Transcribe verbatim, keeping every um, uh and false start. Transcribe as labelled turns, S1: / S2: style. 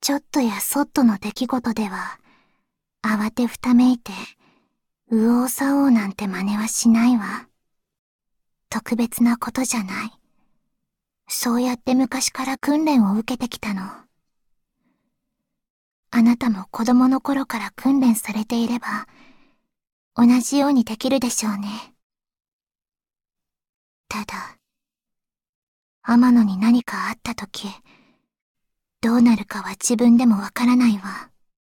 S1: ちょっとやそっとの出来事では、慌てふためいて、右往左往なんて真似はしないわ。特別なことじゃない。そうやって昔から訓練を受けてきたの。あなたも子供の頃から訓練されていれば、同じようにできるでしょうね。ただ、天野に何かあったとき、どうなるかは自分でもわからないわ。